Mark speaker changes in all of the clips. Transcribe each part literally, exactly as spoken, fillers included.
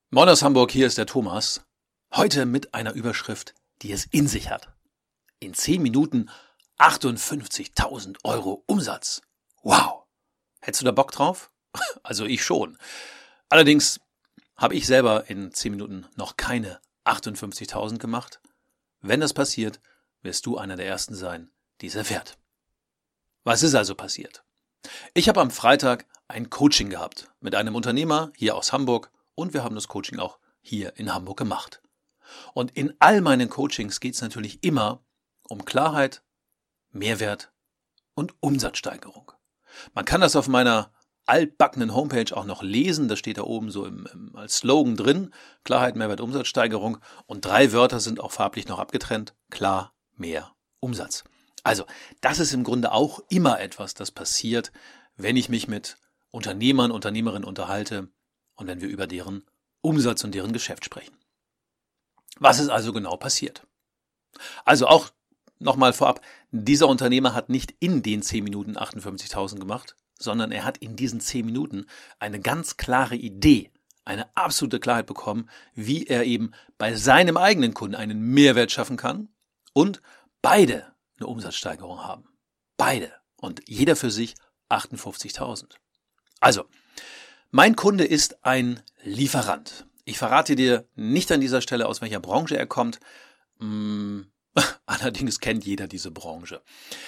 Speaker 1: Moin aus Hamburg, hier ist der Thomas. Heute mit einer Überschrift, die es in sich hat. In zehn Minuten achtundfünfzigtausend Euro Umsatz. Wow! Hättest du da Bock drauf? Also ich schon. Allerdings habe ich selber in zehn Minuten noch keine achtundfünfzigtausend gemacht. Wenn das passiert, wirst du einer der Ersten sein, die es erfährt. Was ist also passiert? Ich habe am Freitag ein Coaching gehabt mit einem Unternehmer hier aus Hamburg. Und wir haben das Coaching auch hier in Hamburg gemacht. Und in all meinen Coachings geht es natürlich immer um Klarheit, Mehrwert und Umsatzsteigerung. Man kann das auf meiner altbackenen Homepage auch noch lesen. Das steht da oben so im, im, als Slogan drin. Klarheit, Mehrwert, Umsatzsteigerung. Und drei Wörter sind auch farblich noch abgetrennt. Klar, mehr, Umsatz. Also das ist im Grunde auch immer etwas, das passiert, wenn ich mich mit Unternehmern, Unternehmerinnen unterhalte. Und wenn wir über deren Umsatz und deren Geschäft sprechen. Was ist also genau passiert? Also auch nochmal vorab, dieser Unternehmer hat nicht in den zehn Minuten achtundfünfzigtausend gemacht, sondern er hat in diesen zehn Minuten eine ganz klare Idee, eine absolute Klarheit bekommen, wie er eben bei seinem eigenen Kunden einen Mehrwert schaffen kann und beide eine Umsatzsteigerung haben. Beide. Und jeder für sich achtundfünfzigtausend. Also, mein Kunde ist ein Lieferant. Ich verrate dir nicht an dieser Stelle, aus welcher Branche er kommt. Hm, allerdings kennt jeder diese Branche.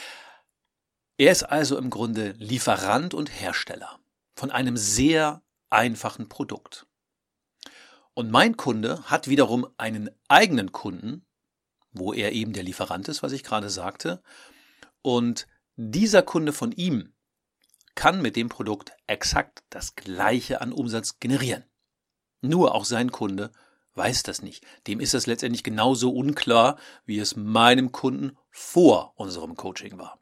Speaker 1: Er ist also im Grunde Lieferant und Hersteller von einem sehr einfachen Produkt. Und mein Kunde hat wiederum einen eigenen Kunden, wo er eben der Lieferant ist, was ich gerade sagte. Und dieser Kunde von ihm kann mit dem Produkt exakt das Gleiche an Umsatz generieren. Nur auch sein Kunde weiß das nicht. Dem ist das letztendlich genauso unklar, wie es meinem Kunden vor unserem Coaching war.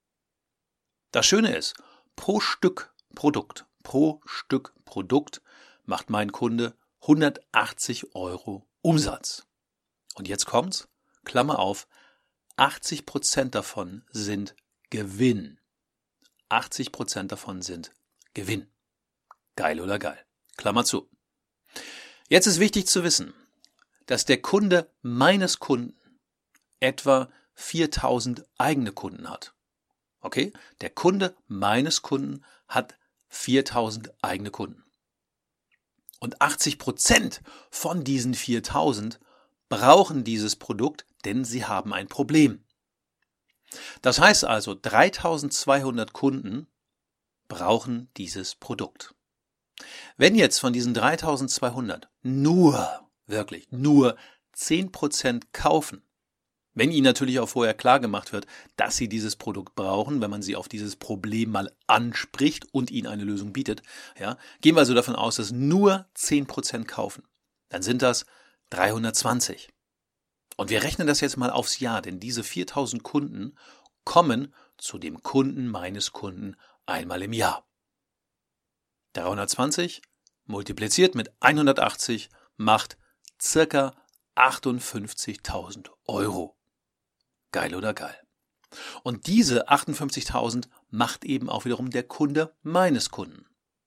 Speaker 1: Das Schöne ist, pro Stück Produkt, pro Stück Produkt macht mein Kunde hundertachtzig Euro Umsatz. Und jetzt kommt's, Klammer auf, achtzig Prozent davon sind Gewinn. achtzig Prozent davon sind Gewinn. Geil oder geil. Klammer zu. Jetzt ist wichtig zu wissen, dass der Kunde meines Kunden etwa viertausend eigene Kunden hat. Okay? Der Kunde meines Kunden hat viertausend eigene Kunden. Und achtzig Prozent von diesen viertausend brauchen dieses Produkt, denn sie haben ein Problem. Das heißt also, dreitausendzweihundert Kunden brauchen dieses Produkt. Wenn jetzt von diesen dreitausendzweihundert nur, wirklich nur zehn Prozent kaufen, wenn ihnen natürlich auch vorher klar gemacht wird, dass sie dieses Produkt brauchen, wenn man sie auf dieses Problem mal anspricht und ihnen eine Lösung bietet, ja, gehen wir also davon aus, dass nur zehn Prozent kaufen, dann sind das dreihundertzwanzig. Und wir rechnen das jetzt mal aufs Jahr, denn diese viertausend Kunden kommen zu dem Kunden meines Kunden einmal im Jahr. dreihundertzwanzig multipliziert mit hundertachtzig macht circa achtundfünfzigtausend Euro. Geil oder geil? Und diese achtundfünfzigtausend macht eben auch wiederum der Kunde meines Kunden.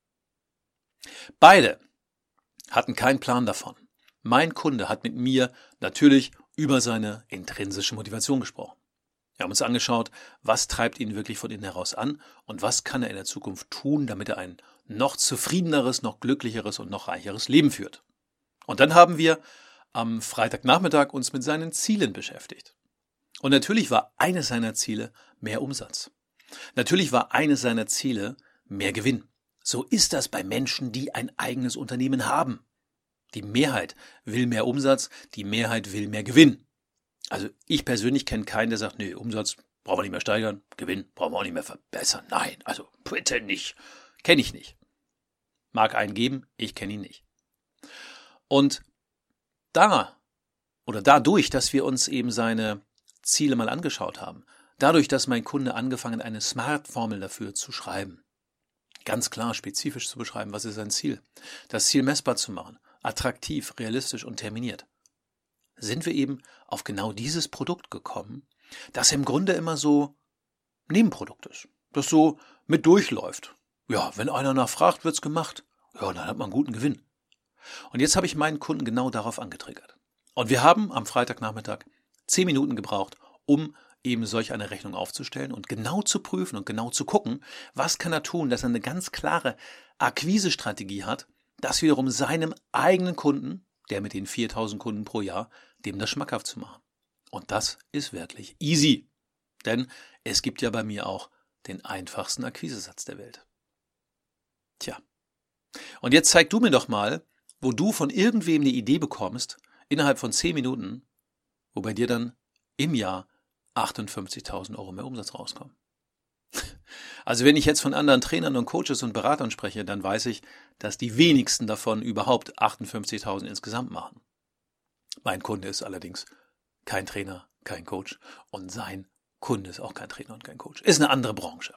Speaker 1: Beide hatten keinen Plan davon. Mein Kunde hat mit mir natürlich über seine intrinsische Motivation gesprochen. Wir haben uns angeschaut, was treibt ihn wirklich von innen heraus an und was kann er in der Zukunft tun, damit er ein noch zufriedeneres, noch glücklicheres und noch reicheres Leben führt. Und dann haben wir am Freitagnachmittag uns mit seinen Zielen beschäftigt. Und natürlich war eines seiner Ziele mehr Umsatz. Natürlich war eines seiner Ziele mehr Gewinn. So ist das bei Menschen, die ein eigenes Unternehmen haben. Die Mehrheit will mehr Umsatz, die Mehrheit will mehr Gewinn. Also ich persönlich kenne keinen, der sagt, nee, Umsatz brauchen wir nicht mehr steigern, Gewinn brauchen wir auch nicht mehr verbessern. Nein, also bitte nicht. Kenne ich nicht. Mag einen geben, ich kenne ihn nicht. Und da oder dadurch, dass wir uns eben seine Ziele mal angeschaut haben, dadurch, dass mein Kunde angefangen hat, eine Smart-Formel dafür zu schreiben, ganz klar, spezifisch zu beschreiben, was ist sein Ziel, das Ziel messbar zu machen, attraktiv, realistisch und terminiert, sind wir eben auf genau dieses Produkt gekommen, das im Grunde immer so Nebenprodukt ist, das so mit durchläuft. Ja, wenn einer nachfragt, wird's gemacht. Ja, dann hat man einen guten Gewinn. Und jetzt habe ich meinen Kunden genau darauf angetriggert. Und wir haben am Freitagnachmittag zehn Minuten gebraucht, um eben solch eine Rechnung aufzustellen und genau zu prüfen und genau zu gucken, was kann er tun, dass er eine ganz klare Akquisestrategie hat, das wiederum seinem eigenen Kunden, der mit den viertausend Kunden pro Jahr, dem das schmackhaft zu machen. Und das ist wirklich easy. Denn es gibt ja bei mir auch den einfachsten Akquisesatz der Welt. Tja. Und jetzt zeig du mir doch mal, wo du von irgendwem eine Idee bekommst, innerhalb von zehn Minuten, wo bei dir dann im Jahr achtundfünfzigtausend Euro mehr Umsatz rauskommen. Also wenn ich jetzt von anderen Trainern und Coaches und Beratern spreche, dann weiß ich, dass die wenigsten davon überhaupt achtundfünfzigtausend insgesamt machen. Mein Kunde ist allerdings kein Trainer, kein Coach und sein Kunde ist auch kein Trainer und kein Coach. Ist eine andere Branche.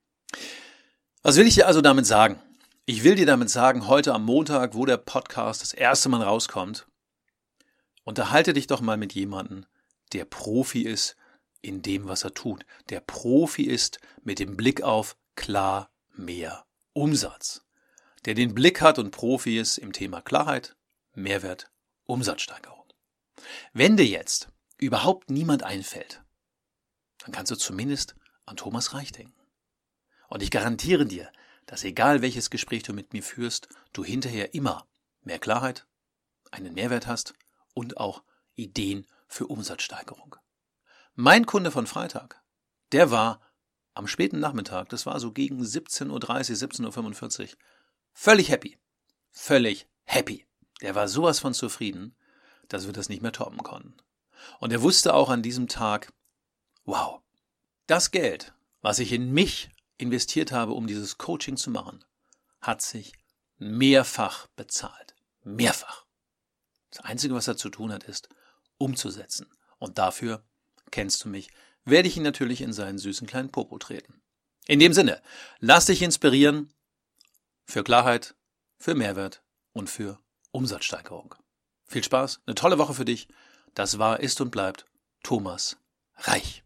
Speaker 1: Was will ich dir also damit sagen? Ich will dir damit sagen, heute am Montag, wo der Podcast das erste Mal rauskommt, unterhalte dich doch mal mit jemandem, der Profi ist in dem, was er tut. Der Profi ist mit dem Blick auf klar mehr Umsatz. Der den Blick hat und Profi ist im Thema Klarheit, Mehrwert, Umsatzsteigerung. Wenn dir jetzt überhaupt niemand einfällt, dann kannst du zumindest an Thomas Reich denken. Und ich garantiere dir, dass egal welches Gespräch du mit mir führst, du hinterher immer mehr Klarheit, einen Mehrwert hast und auch Ideen für Umsatzsteigerung. Mein Kunde von Freitag, der war am späten Nachmittag, das war so gegen siebzehn Uhr dreißig, siebzehn Uhr fünfundvierzig, völlig happy. Völlig happy. Der war sowas von zufrieden, dass wir das nicht mehr toppen konnten. Und er wusste auch an diesem Tag, wow, das Geld, was ich in mich investiert habe, um dieses Coaching zu machen, hat sich mehrfach bezahlt. Mehrfach. Das Einzige, was er zu tun hat, ist umzusetzen. Und dafür, kennst du mich, werde ich ihn natürlich in seinen süßen kleinen Popo treten. In dem Sinne, lass dich inspirieren für Klarheit, für Mehrwert und für Umsatzsteigerung. Viel Spaß, eine tolle Woche für dich. Das war, ist und bleibt Thomas Reich.